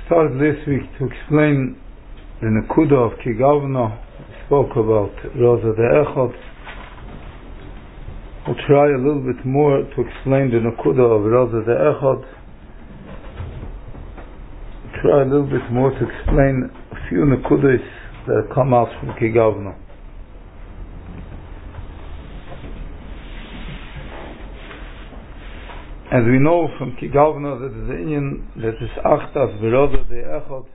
started this week to explain the Nekuda of Kigavna. We spoke about Raza de Echad. We'll try a little bit more to explain the Nekuda of Raza de Echad. Try a little bit more to explain a few Nekudas that come out from Kigavna. As we know from Kigavna that is the Indian that is Achtas V'Raza de Echad.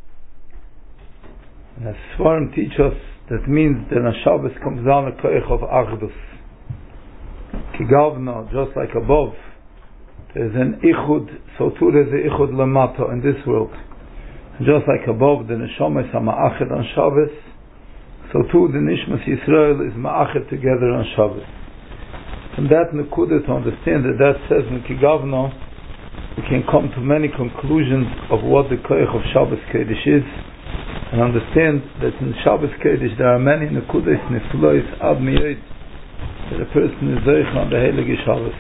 And as Svarim teach us, that means that on Shabbos comes down a Koich of Achdus. Kigavna, just like above, there is an Ichud, so too there is an Ichud Lamata in this world. And just like above, the Neshama is Ma'achid on Shabbos, so too the Nishmas Yisrael is Ma'achid together on Shabbos. From that Nekuda, to understand that says in Kigavna, we can come to many conclusions of what the Koich of Shabbos Kodesh is, and understand that in Shabbos Kodesh there are many Nekudas Niflois Ad Miyot that a person is Zeich on the Heilige Shabbos.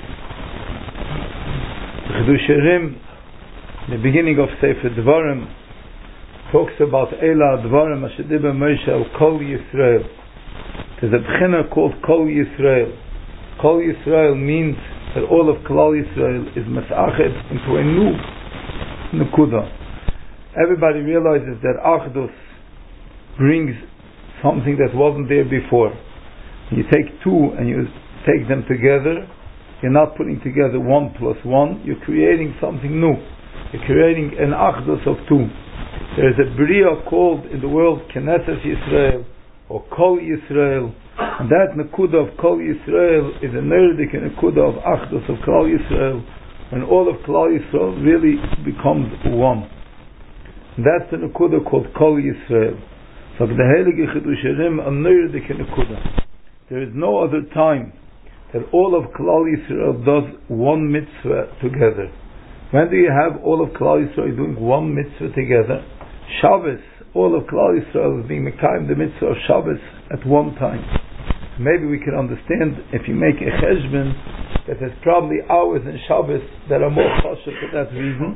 The Chidush Rim, in the beginning of Sefer Dvarim, talks about Eila Dvarim Asher Diber Moshe al Kol Yisrael. There's a B'china called Kol Yisrael. Kol Yisrael means that all of Klal Yisrael is Masachet into a new Nekuda. Everybody realizes that Achdus brings something that wasn't there before. You take two and you take them together, you're not putting together 1 plus 1, you're creating something new. You're creating an Achdus of two. There is a Bria called in the world Knesset Yisrael or Kol Yisrael, and that Nekuda of Kol Yisrael is a Nerdik Nekuda of Achdus of Klal Yisrael, when all of Klal Yisrael really becomes one. That's the Nekuda called Kol Yisrael. So the Heilige Chidush Rim a Nerdik Nekuda. There is no other time that all of Klal Yisrael does one mitzvah together. When do you have all of Klal Yisrael doing one mitzvah together? Shabbos, all of Klal Yisrael is being Mekayim the mitzvah of Shabbos at one time. Maybe we can understand if you make a cheshbon that there's probably hours in Shabbos that are more chashuv for that reason.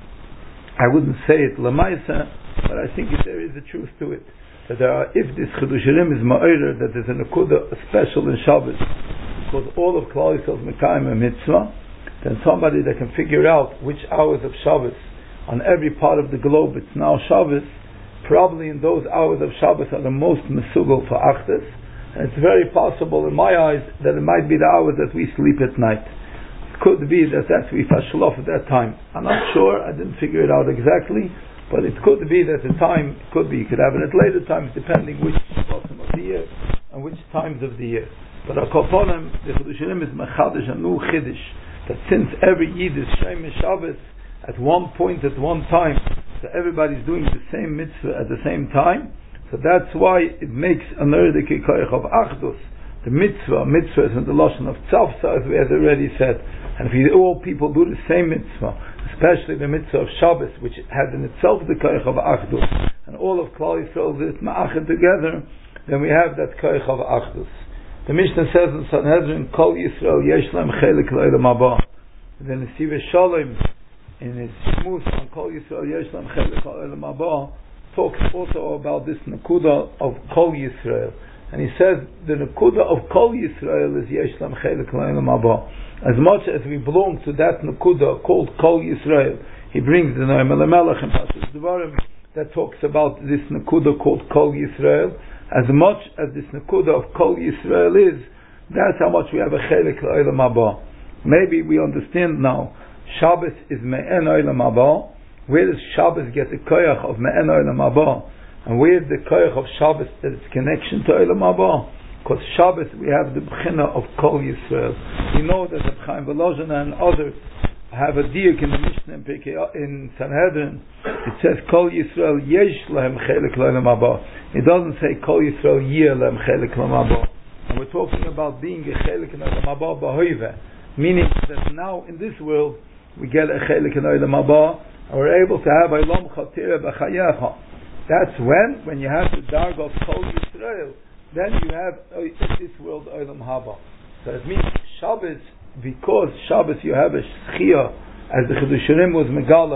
I wouldn't say it lamaisa, but I think there is a truth to it. That there are, if this Chidush Rim is ma'orer, that there's a Nekuda special in Shabbos, because all of Klal Yisrael is Mekayim a mitzvah, then somebody that can figure out which hours of Shabbos on every part of the globe it's now Shabbos, probably in those hours of Shabbos are the most mesugal for Achdus, and it's very possible in my eyes that it might be the hours that we sleep at night. It could be that that's we fashlof at that time. I'm not sure, I didn't figure it out exactly, but it could be that the time, could be, you could have it at later times depending which bottom of the year and which times of the year. But Akoponim, the Chidush Rim is Mechadish and Nu Chiddush, that since every Yid is Shem Shabbos at one point, at one time, so everybody's doing the same mitzvah at the same time, so that's why it makes a Nerdik Koich of Achdus. The mitzvah is in the Lashon of Tzavsa, as we had already said, and if all people do the same mitzvah, especially the mitzvah of Shabbos, which has in itself the Koich of Achdus, and all of Klal Yisrael is Ma'achid together, then we have that Koich of Achdus. The Mishnah says in Sanhedrin, Kol Yisrael yesh lehem chelik le'olam haba. Then the Nesiv Shalom, in his Shmuz on Kol Yisrael yesh lehem chelik le'olam haba, talks also about this Nekuda of Kol Yisrael. And he says, the Nekuda of Kol Yisrael is yesh lehem chelik le'olam haba. As much as we belong to that Nekuda called Kol Yisrael, he brings the Noam Elimelech in Parshas Dvarim that talks about this Nekuda called Kol Yisrael. As much as this Nekuda of Kol Yisrael is, that's how much we have a chelik l'olam haba. Maybe we understand now, Shabbos is me'en olam haba. Where does Shabbos get the koyach of me'en olam haba? And where is the koyach of Shabbos that its connection to olam haba? Because Shabbos we have the b'china of Kol Yisrael. We know that the Chaim Volozhiner and others have a diuk in the Mishnah in Sanhedrin. It says Kol Yisrael yesh lehem chelik l'olam haba. It doesn't say Kol Yisrael yeh lehem chelik l'olam haba. And we're talking about being a chelik l'olam haba b'hoive, meaning that now in this world we get a chelik l'olam haba and we're able to have olam chatira b'chayecha. That's when you have the darg of Kol Yisrael, then you have this world olam haba. So it means Shabbos, because Shabbos you have a Shechia, as the Chidush Rim was Megala,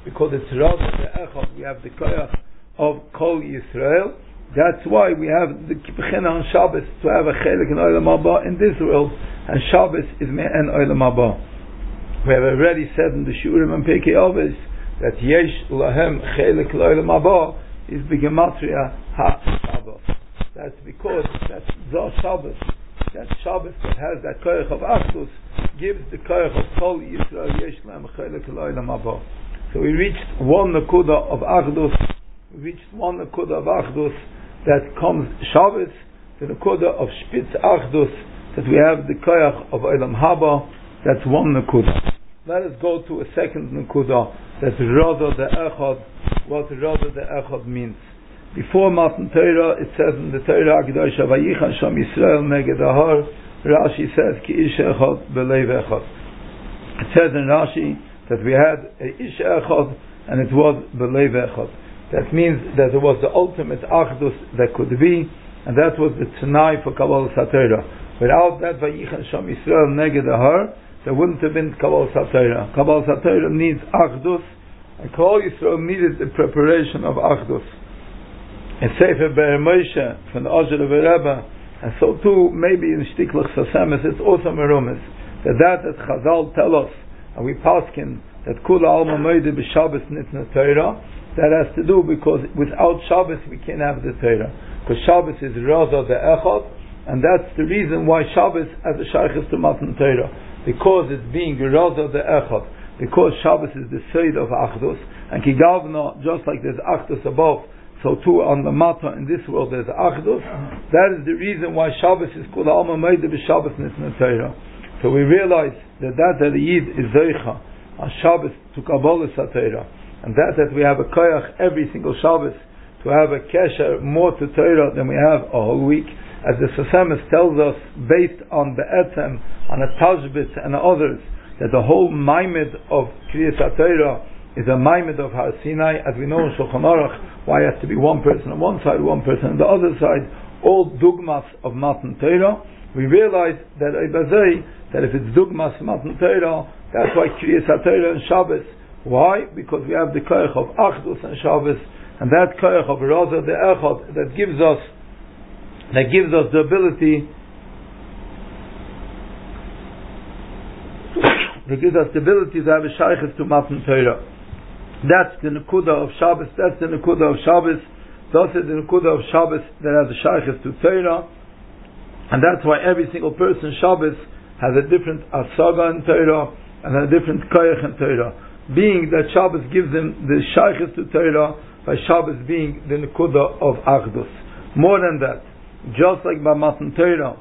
because it's Rod the Echad, we have the Koyach of Kol Yisrael. That's why we have the Bechina on Shabbos to have a Chelik in Olam Haba in this world, and Shabbos is Me'en Olam Haba. We have already said in the Shurim and Pekei Avos that Yesh Lahem Chelik Olam Haba is B'Gematria Ha-Shabbos. That's because that's Zah Shabbos. That Shabbos that has that Koyach of Achdus gives the Koyach of Kol Yisrael Yesh Lahem Chelik Olam Haba. So we reached one Nakuda of Achdus. We reached one Nakuda of Achdus that comes Shabbos, the Nakuda of Spitz Achdus, that we have the Koyach of Olam Haba. That's one Nakuda. Let us go to a second Nakuda, that's Rada the Echad, what Rada the Echad means. Before Matan Torah, it says in the Torah Akdosha, Vayichan Sham Yisrael Neged Ahar, Rashi says, Ki Ish Echad Belev Echad. It says in Rashi that we had a Ish Echad, and it was Belev Echad. That means that it was the ultimate Achdus that could be, and that was the Tanai for Kabbalah Satorah. Without that, Vayichan Sham Yisrael Neged Ahar, there wouldn't have been Kabbalah Satorah. Kabbalah Satorah needs Achdus, and Kol Yisrael needed the preparation of Achdus. In Sefer Be'er Moshe from the Ozher of Rebbe, and so too maybe in Shtiklach Sasemes, it's also Merumes that Chazal tell us, and we paskin that Kula Alma Moide b'Shabbos Nitna Torah. That has to do because without Shabbos we can't have the Torah, because Shabbos is Raza the Echad, and that's the reason why Shabbos has a Shaykhis to Matan Torah, because it's being Raza the Echad, because Shabbos is the Seid of Achdus, and Kigavna, just like there's Achdus above, so too on the Mata in this world there's Achdus. That is the reason why Shabbos is called Alma Meide b'Shabbos Nitna Torah. So we realize that the Yid is Zeicha on Shabbos to Kabbalah Satorah, and that we have a koyach every single Shabbos to have a kesher more to Torah than we have a whole week, as the Sasemes tells us based on the Etzem, on a Tashbitz and others, that the whole Maimed of Kriyas HaTorah is a Maimed of Har Sinai, as we know in Shulchan Aruch, why it has to be one person on one side, one person on the other side, all dugmas of Matan Torah. We realize that if it's dugmas Matan Torah, that's why Kriyas HaTorah and Shabbos. Why? Because we have the koyach of Achdus and Shabbos, and that koyach of Raza the Echad that gives us the ability to have a shaykhis to Matan Torah. That's the Nekuda of Shabbos. That's the Nekuda of Shabbos. That's the Nekuda of Shabbos that has a shaykhis to Torah, and that's why every single person Shabbos has a different asaga in Torah and a different koyach in Torah. Being that Shabbos gives them the shaykhis to Torah, by Shabbos being the Nekuda of Achdus. More than that, just like by Matan Torah,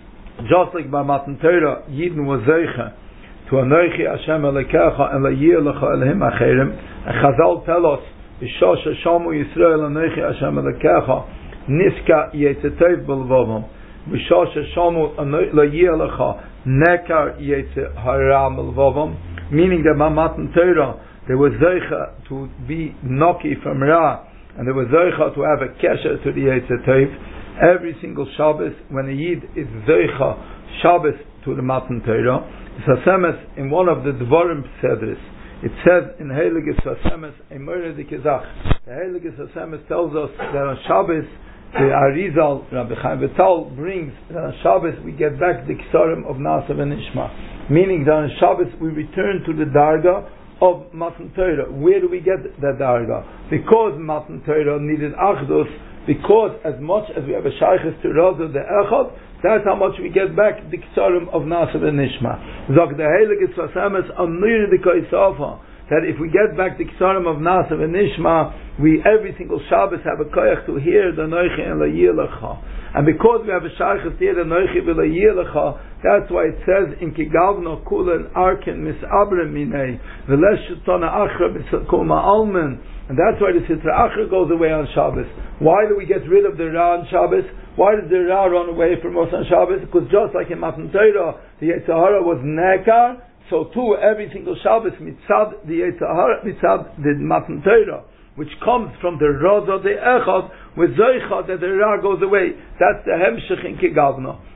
Yidden was Zeicha to Anochi Hashem Elekecha and La'yir Lecha Elehim Acherim, and Chazal tell us, B'Shosha Shamu Yisrael Anochi Hashem Elekecha Niska Yetzetayv B'Levavam, B'Shosha Shamu La'yir Lecha Nekar Yetzeharam B'Levavam, meaning that by Matan Torah there was Zeicha to be Noki from Ra, and there was Zeicha to have a Kesher to the Yetzetayv. Every single Shabbos, when a Yid is Zeicha Shabbos to the Matan Torah, Sasemes in one of the Dvarim Sedris, it says in Heilige Sasemes a Moira de Kizach. The Heilige Sasemes tells us that on Shabbos the Arizal Rabbi Chaim Vital brings that on Shabbos we get back the Kisarim of Nasav and Ishma, meaning that on Shabbos we return to the Darga of Matan Torah. Where do we get that Darga? Because Matan Torah needed Achdus, because as much as we have a Shaykhis to Raza the Echad, that's how much we get back the Kisarim of Nasav and Nishma. Zog the Heilige Sasemes Amnir de Kaisafa, that if we get back the Kisarim of Nasav and Nishma, we every single Shabbos have a koyach to hear the Noichi and La'yir Lecha. And because we have a Shaykhis to hear the Noichi and La'yir Lecha, that's why it says in Kigavno Kulen Arkin Misabrim Minei V'lesh Shetona Achra B'Sakoma Almen. And that's why the Sitra Achra goes away on Shabbos. Why do we get rid of the Ra on Shabbos? Why does the Ra run away from us on Shabbos? Because just like in Matan Torah, the Yetzirah was Nekar, so too every single Shabbos mitzad the Yetzirah, mitzad the Matan Torah, which comes from the Raza the Echad, with Zeicha that the Ra goes away. That's the Hemshech in Kigavna.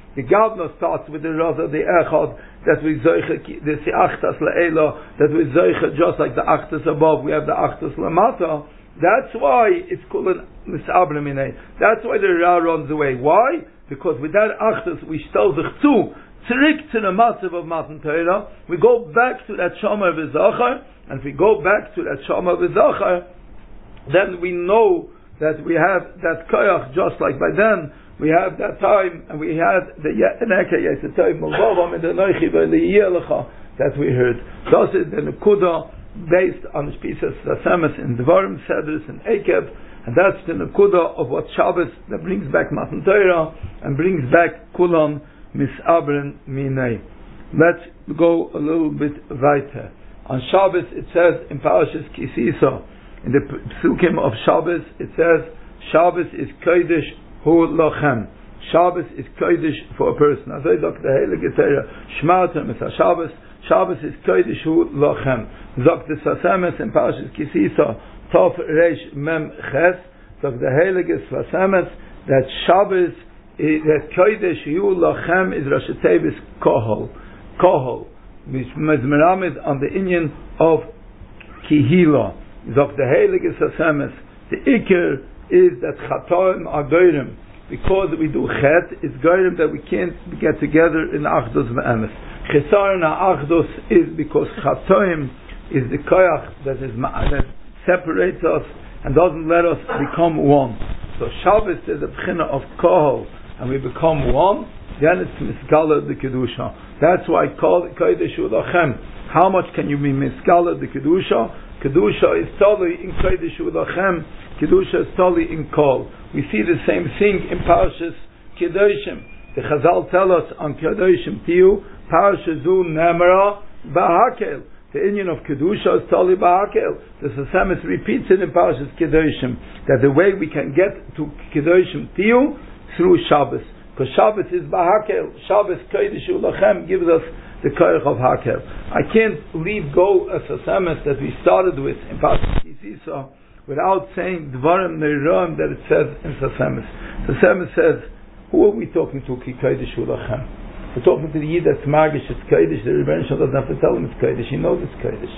The Gavna starts with the Raza, the Echad, that we Zoiche, the Achtas Le'ela, that we Zoiche just like the Achtas above, we have the Achtas Lamata. That's why it's called Misabra Minei. That's why the Ra runs away. Why? Because with that Achtas, we stel sich zu, zurück to the Matzav of Matan Torah, we go back to that Shama V'Zachar, and if we go back to that Shama V'Zachar, then we know that we have that Koyach, just like by then, we have that time, and we had the Yeneke Yesetai Mulvavam and the Noichi V'Liyelecha that we heard. Thus is the Nekuda based on the Spisas Sasemes in Dvarim, Sedris, and Ekev, and that's the Nekuda of what Shabbos that brings back Matan Torah and brings back Kulan Misabren Minei. Let's go a little bit weiter. On Shabbos it says in Parashas Kisisa, in the Psukim of Shabbos it says Shabbos is Kodesh Hu Lochem. Shabbos is Kodesh for a person. As I look the Heilige Torah, Shmartem is a Shabbos. Shabbos is Kodesh Hu Lochem. Zok the Sasemes in Parashas Kisisa, Tov Reish Mem Ches. Zok the Heilige Sasemes that Shabbos is that Kodesh Hu Lochem is Rosh Tevis Kohol. Kohol, which Mezmeramed on the Inyan of Kihila. Zok the Heilige Sasemes. The Iker is that Chatoim are Goyrim. Because we do Chet, it's Goyrim that we can't get together in Achdus V'emes. Chesaron Achdus is because Chatoim is the Koyach that separates us and doesn't let us become one. So Shabbos is a B'china of Kohol, and we become one, then it's Miskala the Kedusha. That's why I call it Kodesh Ulachem. How much can you be Miskala the Kedusha? Kedusha is totally in Kodesh Ulachem. Kedusha is totally in Kol. We see the same thing in Parashas Kedoshim. The Chazal tell us on Kedoshim Tiu, Parashas Zu Nemara Bahakel. The Indian of Kedusha is totally Bahakel. The Sasemis repeats it in Parashas Kedoshim, that the way we can get to Kedoshim Tiu through Shabbos. Because Shabbos is Bahakel. Shabbos Kodesh Ulachem gives us the Koyach of Hakel. I can't leave go a Sasemis that we started with in Parashas Kisisa without saying Dvarim Neiram that it says in Sasemis. Sasemis says, who are we talking to? Ki Kodesh Ulachem. We're talking to the Yid that's Magish, it's Kodesh. The Rebbeinu Shalom doesn't have to tell him it's Kodesh. He knows it's Kodesh.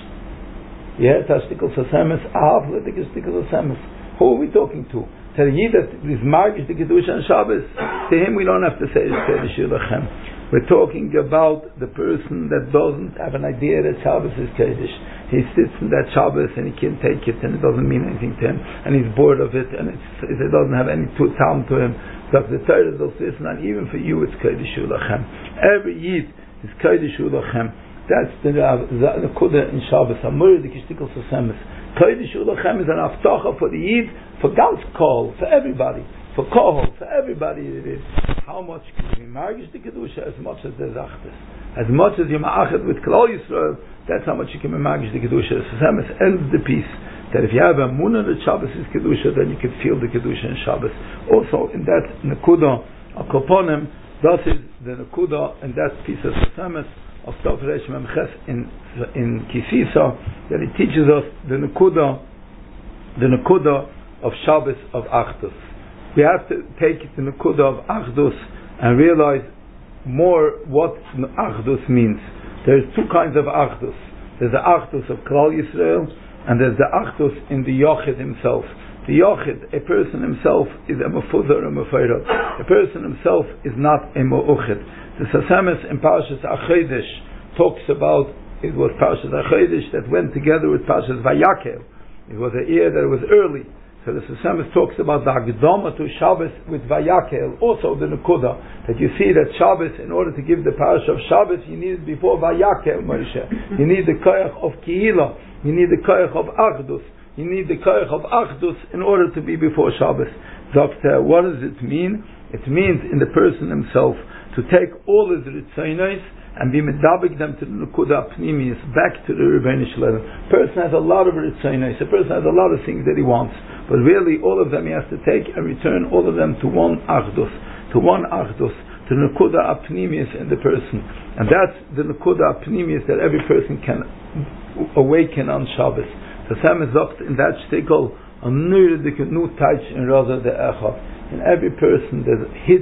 Yeah, Tashtikal Sasemis, Ahavletik is Tikal Sasemis. Who are we talking to? To the Yid that is Magish, the Kedusha and Shabbos. To him we don't have to say it's Kodesh Ulachem. We're talking about the person that doesn't have an idea that Shabbos is Kodesh. He sits in that Shabbos and he can't take it and it doesn't mean anything to him and he's bored of it and it doesn't have any time to him. So the Torah will say, and even for you it's Kodesh Ulachem. Every Yid is Kodesh Ulachem. That's the Nekuda in Shabbos. Amur the Kishtikal Sasemis. Kodesh Ulachem is an aftacha for the Yid, for God's call, for everybody. For Kohol, for everybody it is. How much can you margish the Kedusha? As much as there's Achdas. As much as you're ma'achad with Klal Yisrael, that's how much you can margish the Kedusha. Sasemis ends the piece that if you have a munah that Shabbos is Kedusha, then you can feel the Kedusha in Shabbos. Also, in that Nekuda, Akoponim, that is the Nekuda, and that piece of Sasemis of Tov Reish Mem Ches in Kisisa, that it teaches us the Nekuda of Shabbos of Achdus. We have to take the Nekuda of Achdus and realize more what Achdus means. There's two kinds of Achdus. There's the Achdus of Klal Yisrael and there's the Achdus in the Yochid himself. The Yochid, a person himself, is a Mefuzar and Mefeirot. A person himself is not a Mu'uchid. The Sasemis in Parashas Achodesh talks about, it was Parashas Achodesh that went together with Parashas Vayakel. It was a year that was early. So the Sasemis talks about the Agdama to Shabbos with Vayakel, also the Nekuda, that you see that Shabbos, in order to give the parish of Shabbos, you need before Vayakel, Moshe. You need the Koyach of Kihila, you need the Koyach of Achdus, you need the Koyach of Achdus in order to be before Shabbos. Doctor, what does it mean? It means in the person himself to take all his Ritzonos and be medabik them to the Nekuda Pnimius, back to the Rebbeinu Shalom. A person has a lot of Ritzonos, a person has a lot of things that he wants, but really all of them he has to take and return all of them to one Achdus, to the Nekuda Pnimius in the person. And that's the Nekuda Pnimius that every person can awaken on Shabbos. The Sam is up in that shtickle, in every person there's hidden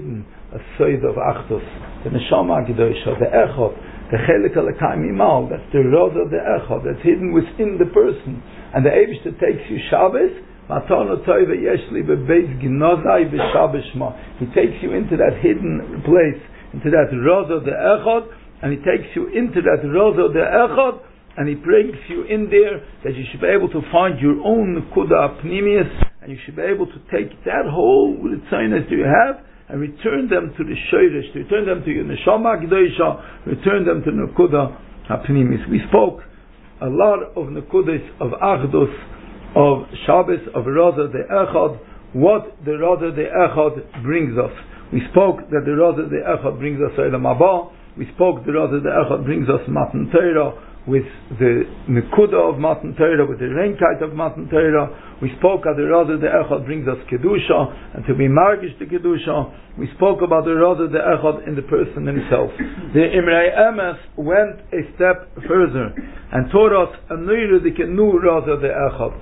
a Soid of Achdus, the Neshama Gedosha, the Echad, the Chelik Alakai Mimal, that's the Rosa, the Echad, that's hidden within the person. And the Eibishter takes you Shabbos, Matano Toiva Yeshli Bebeis Ginozai B'Shabbos Shma. He takes you into that hidden place, into that Rosa, the Echad, and he takes you into that Rosa, the Echad, and he brings you in there that you should be able to find your own Nekuda Pnimius, and you should be able to take that whole Ritzaynus that you have and return them to the Shoirish, return them to your Neshama G'dosha, return them to Nekuda Pnimius. We spoke a lot of Nekudas, of Achdus, of Shabbos, of Rosa the Echad, what the Rosa the Echad brings us. We spoke that the Rosa the Echad brings us Olam Haba. We spoke the Rosa the Echad brings us Matan Torah, with the Nekuda of Matan Torah, with the Reinkite of Matan Torah. We spoke that the Rosa the Echad brings us Kedusha, and to be margish to Kedusha. We spoke about the Rosa the Echad in the person himself. The Imrei Emes went a step further and taught us a new Rosa the Echad.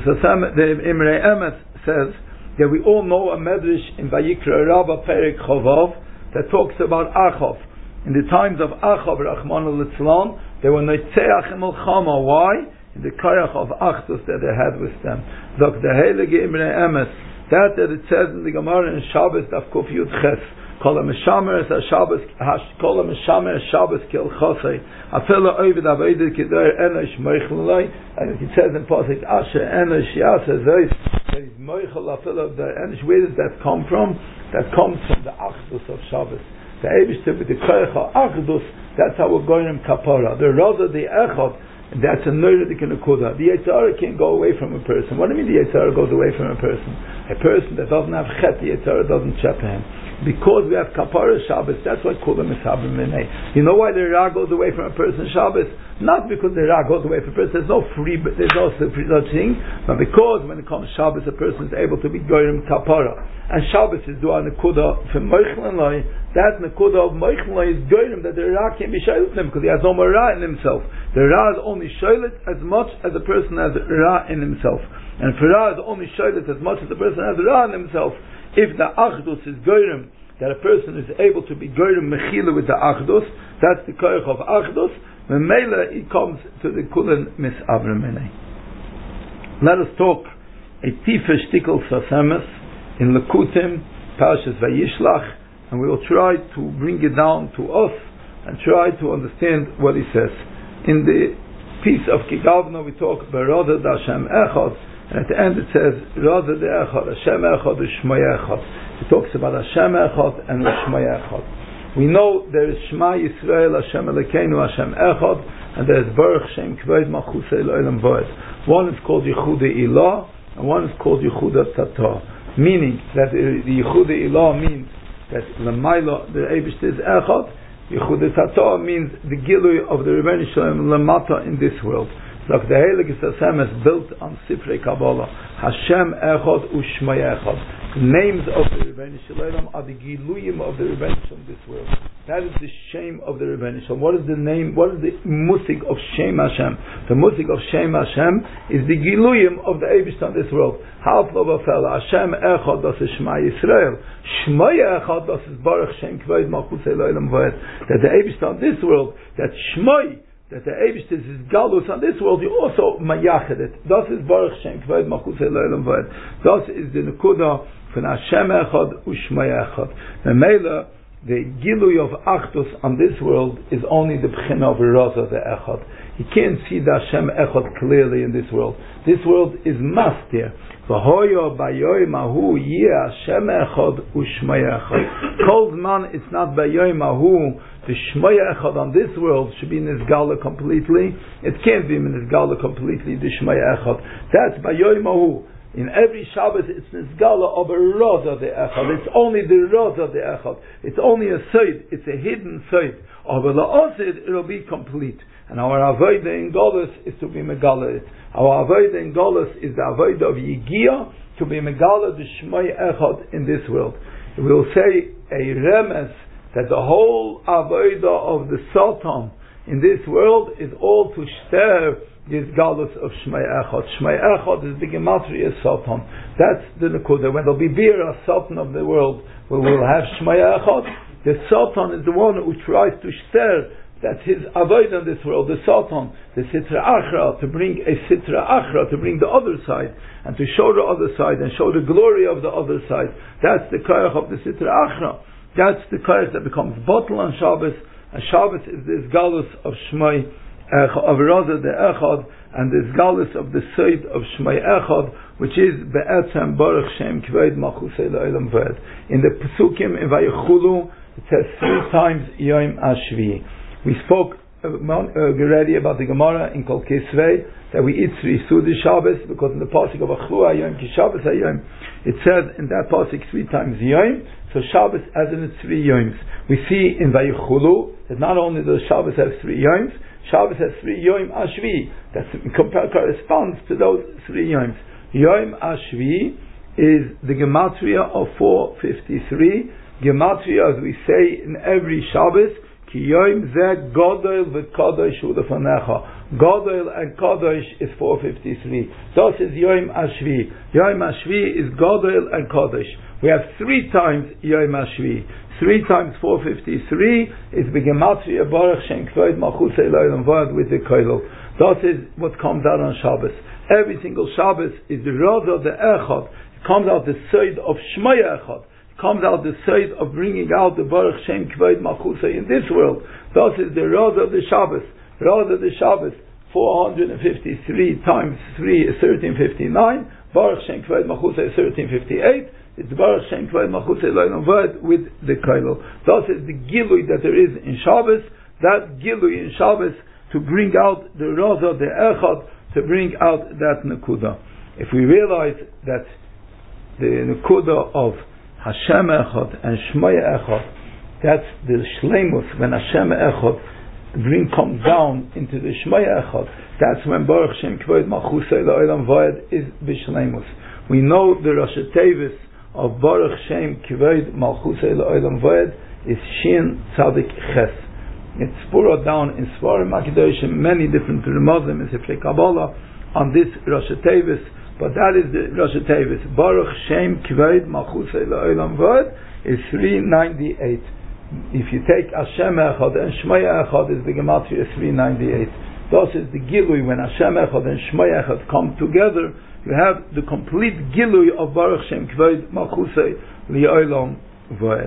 The Imrei Emes says that we all know a medrash in Vayikra Rabbah Perek Chovav that talks about Achav. In the times of Achav, Rachmana litzlan, they were Neitzeach Melchama. Why? In the Koyach of Achdus that they had with them. Zok the Heilige Imrei Emes, that it says in the Gemara in Shabbos, Daf Kuf Yud Ches, Kol HaMeshamer Shabbos, Kol HaMeshamer Shabbos Kel Chosei, Afela Ovid Aveidah Kedar Enosh Moichlelai, and it says in Pasuk, Asher Enosh Yasa Zeis, that is Moichel Afela Enosh. Where does that come from? That comes from the Achdus of Shabbos. The Eibishter with the Koyach Achdus, that's how we're going in Kapara. The Rosa, the Echad, that's a Neirik Nekuda. The Yetzer Hara can't go away from a person. What do you mean the Yetzer Hara goes away from a person? A person that doesn't have Chet, the Yetzer Hara doesn't check him. Because we have Kapara Shabbos, that's why Kula Misabim Minei. You know why the Ra goes away from a person Shabbos? Not because the Ra goes away from a person. There's no such thing, but because when it comes Shabbos, a person is able to be Goyim Kapara. And Shabbos is Dua Nekuda for Moichlelai. That Nekuda of Moichlelai is Goyim, that the Ra can't be Shailit him because he has no more Ra in himself. The Ra is only Shailit as much as a person has Ra in himself. And for Ra is only Shailit as much as the person has Ra in himself. If the Achdus is Goyim, that a person is able to be Goyim Mechila with the Achdus, that's the Koyach of Achdus, when Mela he comes to the Kulen Misabrim Minei. Let us talk a Tifa Shtikl Sasemes in Lekutim, Parshas Vayishlach, and we will try to bring it down to us and try to understand what he says. In the piece of Kigavna we talk about Roda Hashem Echad, and at the end it says Roda the Echad, Hashem Echad, Shema Echad. It talks about Hashem Echad and Shema Echad. We know there is Shema Yisrael, Hashem Elokeinu, Hashem Echad, and there is Baruch Shem Kved Malchusei L'Olam Va'ed. One is called Yehuda Ilah, and one is called Yehuda Tata. Meaning that the Yehuda Ilah means that Lamaila, the Eibishter is Echad. Yehuda Tata means the Gilui of the Rebbeinu Shalom Lamata in this world. Like the Heilige Sasem is built on Sifrei Kabbalah. Hashem Echad Ushma Echad. The names of the Rebbeinu Shalom are the Giluyim of the Rebbeinu Shalom in this world. That is the shame of the Rebbeinu Shalom. What is the name? What is the musik of Shem Hashem? The musik of Shem Hashem is the Giluyim of the Eibishter in this world. Half of a fella. Hashem Echad, das is Shema Yisrael. Shema Echad, das is Baruch Shem Kved Malchusei L'Olam Va'ed. That the Eibishter in this world, that Shema, that the Eibishter is Galus on this world, you also mayached it. Das is Baruch Shem Kved Malchusei L'Olam Va'ed. Das is the Nekuda from Hashem Echad Ushma Echad. The Gilui of Achdus on this world is only the Bechina of Rosa the Echad. You can't see the Hashem Echad clearly in this world. This world is must here. V'hoyo bayoy mahu yeh Hashem Echad u'Shema Echad. Kol zman it's not bayoy mahu. The Shema Echad on this world should be Nizgala completely. It can't be Nizgala completely, the Shema Echad. That's bayoy mahu. In every Shabbos it's Nizgala of a Rosa the Echad. It's only the Rosa the Echad. It's only a Seid. It's a hidden Seid. Of a La'osid it'll be complete. And our Avodah in Golus is to be Megala it. Our Avodah in Golus is the Avodah of Yigia to be Megala the Shema Echad in this world. We will say a Remes that the whole Avodah of the Sultan in this world is all to share this galus of Shmei Echad. Shmei Echad is the gematria Satan. That's the Nekuda. When there'll be Bira, Satan of the world, we will have Shmei Echad. The Satan is the one who tries to share. That's his avoid in this world, the Satan, the Sitra Achra, to bring a Sitra Achra, to bring the other side, and to show the other side, and show the glory of the other side. That's the Koyach of the Sitra Achra. That's the Koyach that becomes bottle on Shabbos, and Shabbos is this galus of Shmei Echad, of Raza the Echad, and this galus of the Seid of Shmei Echad, which is Be'etzem Baruch Shem Kveid Malchusei La'olam V'ed. In the Pesukim in Vayichulu, it says 3 times Yom Ashvi. We spoke already about the Gemara in Kol Kisvei that we eat 3 Sudi Shabbos, because in the pasuk of Achlu Hayom Ki Shabbos Hayom, it said in that pasuk 3 times Yom, so Shabbos has in it 3 Yoms. We see in Vayichulu that not only does Shabbos have 3 Yoms, Shabbos has 3 Yom Ashvi. That corresponds to those 3 Yoms. Yom Ashvi is the Gematria of 453. Gematria, as we say in every Shabbos, Yom Zeh Godel v'Kadosh Ulefanecha. Godel and Kadosh is 453. Thus is Yom Ashvi. Yom Ashvi is Godel and Kadosh. We have 3 times Yom Ashvi. 3 times 453 is the Gematria Baruch Shem Kveid Malchusei La'olam V'ed with the Koilel. Thus is what comes out on Shabbos. Every single Shabbos is the Raza the Echad. It comes out the Seid of Shmei Echad. Comes out the side of bringing out the Baruch Shem Kveid Malchusei in this world. Thus is the Raza of the Shabbos. Raza of the Shabbos, 453 times 3 is 1359. Baruch Shem Kveid Malchusei is 1358. It's Baruch Shem Kveid Malchusei La'olam V'ed with the Koilel. Thus is the Gilui that there is in Shabbos. That Gilui in Shabbos to bring out the Raza, the Echad, to bring out that Nekuda. If we realize that the Nekuda of Hashem Echad and Shmei Echad, that's the Shleimus. When Hashem Echad comes down into the Shmei Echad, that's when Baruch Shem Kveid Malchusei La'olam V'ed is B'Shleimus. We know the Rosh Tevis of Baruch Shem Kveid Malchusei La'olam V'ed is Shin Tzadik Ches. It's poured down in Svarim Makidoshim, many different Ramazim and Sifrei Kabbalah on this Rosh Tevis. But that is the Rosh Tevis. Baruch Shem Kveid Malchusei La'olam V'ed is 398. If you take Hashem Echad and Shmei Echad, is the Gematria 398. Thus is the Gilui when Hashem Echad and Shmei Echad come together. You have the complete Gilui of Baruch Shem Kveid Malchusei La'olam V'ed.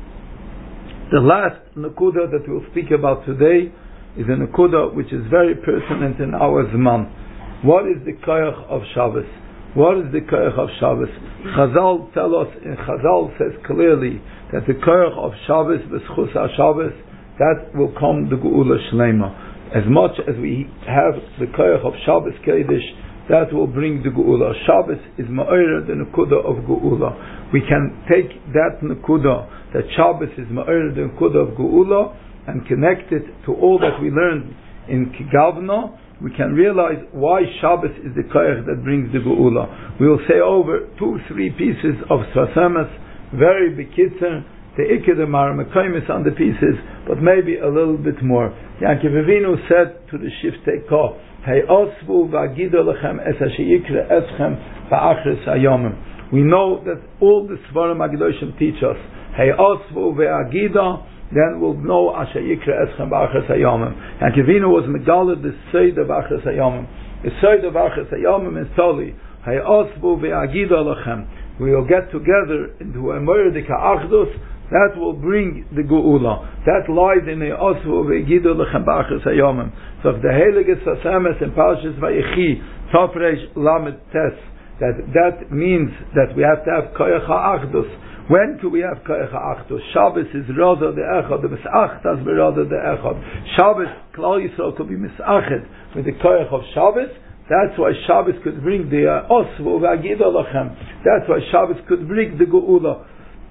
The last Nekuda that we'll speak about today is a Nekuda which is very pertinent in our Zman. What is the Koyach of Shabbos? What is the Koyach of Shabbos? Chazal tell us, and Chazal says clearly that the Koyach of Shabbos, B'schus HaShabbos, that will come the Geula Shlema. As much as we have the Koyach of Shabbos Kodesh, that will bring the Geula. Shabbos is Ma'ira, the Nekuda of Geula. We can take that Nekuda, that Shabbos is Ma'ira, the Nekuda of Geula, and connect it to all that we learned in Kigavna. We can realize why Shabbos is the Koyach that brings the Geula. We will say over 2-3 pieces of Srasemes, very bekitzer, the Iked Maramekaimis on the pieces, but maybe a little bit more. Yaakov Avinu said to the Shiftei Koh, Hey osvu v'agido lechem es asher yikra eschem ba'achris hayomim. We know that all the Svarim Agdoshim teach us, Hey osvu v'agido, then we'll know Asher Yikra Eschem B'Achras Hayomim. And Kivino was Megalad the Seid of Achras Hayomim. The Seid of Achras Hayomim is Toli. Hayosvu Ve'Agida Lachem. We will get together into a Moerdika Achdus. That will bring the Geula. That lies in the Osvu Ve'Agida Lachem B'Achras Hayomim. So if the Heilige Sasemes in Parshas Vayechi Tafresh Lamed Tes, that means that we have to have Koyach HaAchdus. When do we have Koyach HaAchdus? Shabbos is Raza the Echad, the Misachtas be Raza the Echad. Shabbos, Klal Yisrael could be Misachet with the Koyach of Shabbos. That's why Shabbos could bring the Osvu V'Agida Lachem. That's why Shabbos could bring the Geula.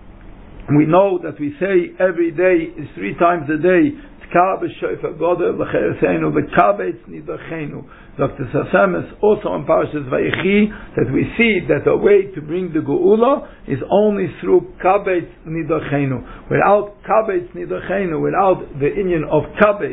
We know that we say every day, is 3 times a day, Tkar b'Shofar Godel v'Chereseinu v'Kabetz Nidachenu. Dr. Sasemes also in Parashas Vayechi that we see that the way to bring the Geula is only through Kabetz Nidachenu. Without Kabetz Nidachenu, without the union of Kabetz,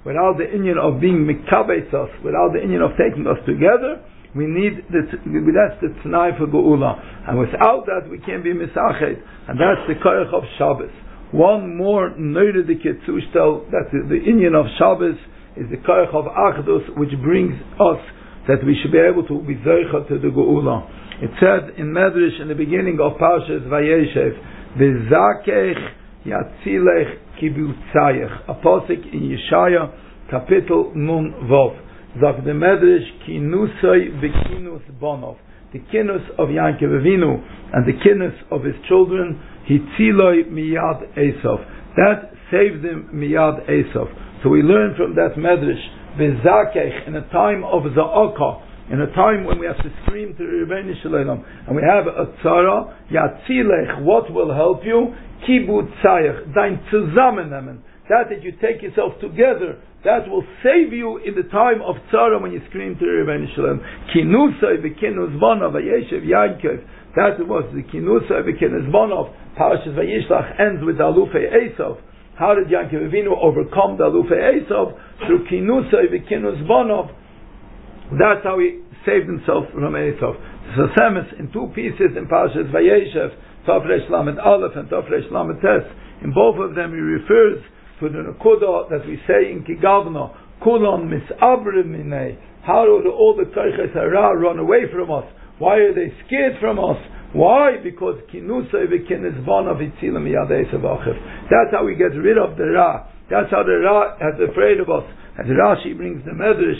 without the inyan of being mikabetz us, without the inyan of taking us together, we need that's the t'nai for geula, and without that we can't be misached, and that's the koyach of Shabbos. One more nördike zustel, that the inyan of Shabbos is the koyach of achdus, which brings us that we should be able to be zeicha to the geula. It said in Medrash in the beginning of Parshas Vayeshev, V'zakech yatzilech kibutzayech, a posik in Yeshaya, Kapitel Nun Vov. Zak the Medrash, kinusay v'kinus bonov, the kinus of Yankov Avinu and the kinus of his children, hitziloi miyad Esav. That saved him miyad Esav. So we learn from that Medrash, V'zakech, in a time of za'aka, in a time when we have to scream to the Rebbeinu Shalom, and we have a tzara, yatzilech, what will help you? Kibutzayech, dein zusammennehmen, that you take yourself together, that will save you in the time of tzara when you scream to the Rebbeinu Shalom. Kinusay v'kinus bonov, vayeshev Yankov, that was the kinusay v'kinus bonov. Parashas Vayishlach ends with the Alufei Esav. How did Yankov Avinu overcome the Alufei Esav? Through kinusay v'kinus bonov. That's how he saved himself from Esav. So Semes in two pieces in Parashas Vayeshev, Tov Resh Lamed Aleph and Tov Resh Lamed Tes. In both of them he refers to the Nekudah that we say in Kigavno, Kulon Misabrim Minei. How do all the Koyches Hara run away from us? Why are they scared from us? Why? Because Kinusay v'Kines Bonav Itzilam Yad Esav Achiv. That's how we get rid of the Ra. That's how the Ra is afraid of us. As Rashi brings the Medrash,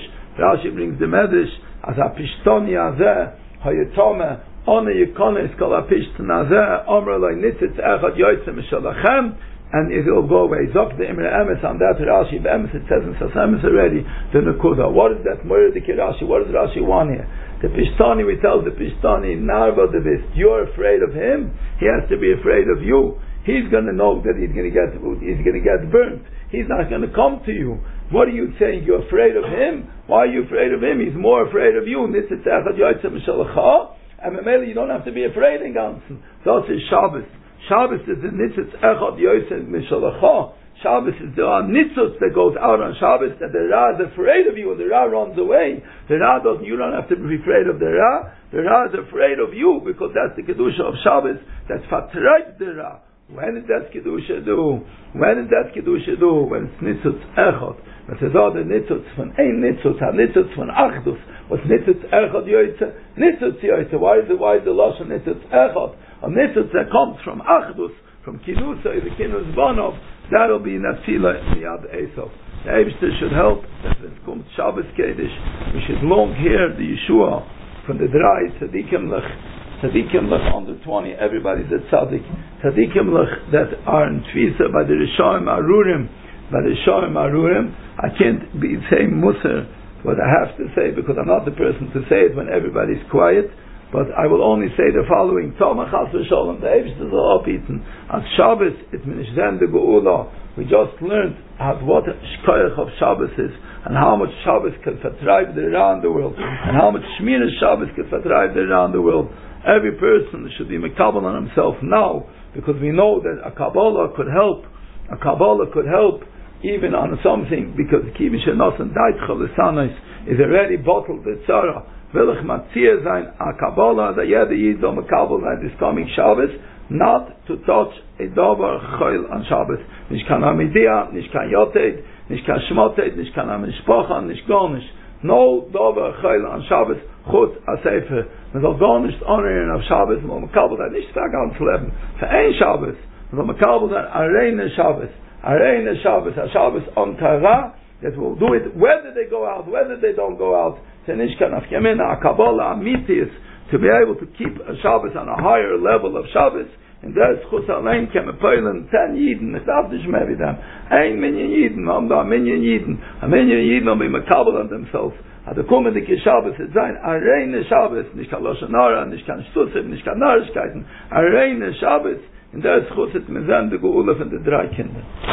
as a Pishtoni Azeh, Hayatome, Ona Yikonis Kol HaPishton Azeh, Omer Loi Nitzitz Echad Yoytzem Mishalachem, and it will go away. Zok the Imre Emes on that Rashi, Emes, it says in Sasemes already, the Nekuda. What is that Moedik Rashi? What does Rashi want here? The Pishtoni, we tell the Pishtoni, Narva Devist, you're afraid of him, he has to be afraid of you. He's going to know that he's going to get burnt. He's not going to come to you. What are you saying? You're afraid of him? Why are you afraid of him? He's more afraid of you. And you don't have to be afraid in Gansen. So it's Shabbos. Shabbos is the nitzitz echad yoytzem mishalacha. Shabbos is the nitzitz that goes out on Shabbos, that the Ra is afraid of you and the Ra runs away. The Ra doesn't, you don't have to be afraid of the Ra. The Ra is afraid of you because that's the Kedusha of Shabbos. That's fatrayt the Ra. When did that Kedusha do? When it's nitzitz echad. But says, oh, the nitzitz von ein nitzitz, ha nitzitz von achdus. What's nitzitz echad yoytze? Nitzitz yoytze. Why is the lashon nitzitz echad? A nitzitz that comes from achdus, from kinusay, the kinus bonov, that'll be natzila miyad Esav. The Eibster should help. It's called Shabbos Kedish. We should long hear the Yeshua from the Drai Tzadikim Lech. Tzadikim Lech under 20. Everybody's a Tzadik. Tzadikim Lech that are in Tfisa by the Rishonim Arurim. I can't be saying Musar what I have to say because I'm not the person to say it when everybody's quiet. But I will only say the following: Tomach Chas v'Sholom, the Eibster is all eaten. As Shabbos, it's Minishzen de Geula. We just learned what Shkoyach of Shabbos is, and how much Shabbos can vertreibe around the world, and how much Shmira Shabbos can vertreibe around the world. Every person should be mekabel on himself now, because we know that a Kabbalah could help. A Kabbalah could help even on something, because Kivish Nosan Daitcha Lisanis is already bottled the Tzara. Willach Matzia sein a Kabbalah that jeder Yid on Mekabel that is coming Shabbos, not to touch a davar choil on Shabbos. Nicht kan Amidia, nicht kan Yoted, nicht kan Shmoted, nicht kan Amishpocha, nicht Gornish. No davar choil on Shabbos, chut a Sefer. Man soll Gornish honoren auf Shabbos, man Mekabel that nicht für ganz Leben. Für ein Shabbos, man soll Mekabel that a reine Shabbos. A reine Shabbos, a Shabbos on Tara, that will do it whether they go out, whether they don't go out. To be able to keep a Shabbos on a higher level of Shabbos, and there's Chus Alein Kemepoilen 10 Yidden, it's not the Shmevi them. Ein Minyan Yidden, a Minyan Yidden will be Mekabel on themselves. At the Kumedik Shabbos is sein, a reine Shabbos, nicht kan Loshanara, nicht kan Stutzim, nicht kan Narishkeiten, a reine Shabbos, and there's Chus et Mezen, the Geulef and the drei Kinder.